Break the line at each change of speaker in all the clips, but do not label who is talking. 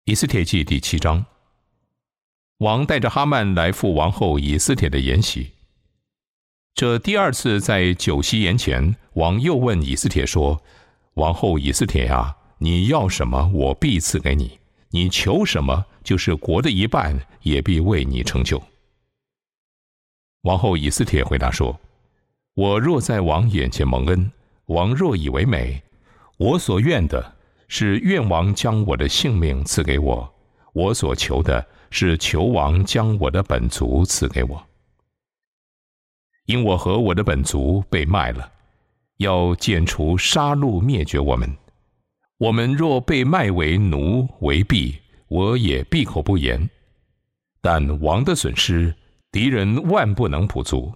以斯帖记第7章。王带着哈曼来赴王后以斯帖的筵席。这第二次在酒席筵前，王又问以斯帖说：王后以斯帖啊，你要什么，我必赐给你；你求什么，就是国的一半，也必为你成就。王后以斯帖回答说：我若在王眼前蒙恩，王若以为美，我所愿的是愿王将我的性命赐给我，我所求的是求王将我的本族赐给我。因我和我的本族被卖了，要剪除杀戮灭绝我们。我们若被卖为奴为婢，我也闭口不言。但王的损失，敌人万不能补足。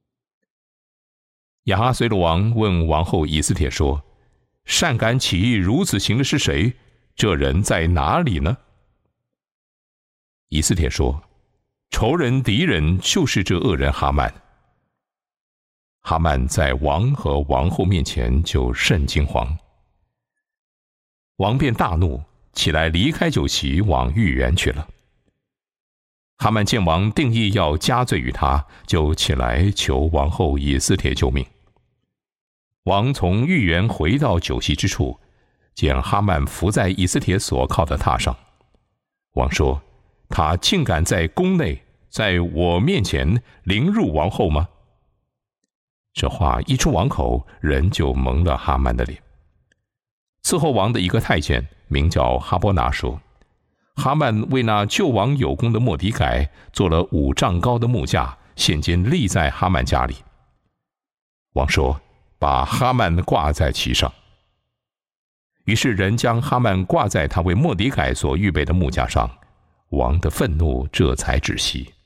亚哈随鲁王问王后以斯帖说：善敢起意如此行的是谁？这人在哪里呢？以斯帖说：仇人敌人就是这恶人哈曼。哈曼在王和王后面前就甚惊惶。王便大怒，起来离开酒席，往御园去了。哈曼见王定义要加罪于他，就起来求王后以斯帖救命。王从御园回到酒席之处，见哈曼伏在以斯帖所靠的榻上。王说：他竟敢在宫内，在我面前凌辱王后吗？这话一出王口，人就蒙了哈曼的脸。伺候王的一个太监名叫哈波拿说：哈曼为那救王有功的末底改做了5丈高的木架，现今立在哈曼家里。王说：把哈曼挂在其上。于是人将哈曼挂在他为末底改所预备的木架上，王的愤怒这才止息。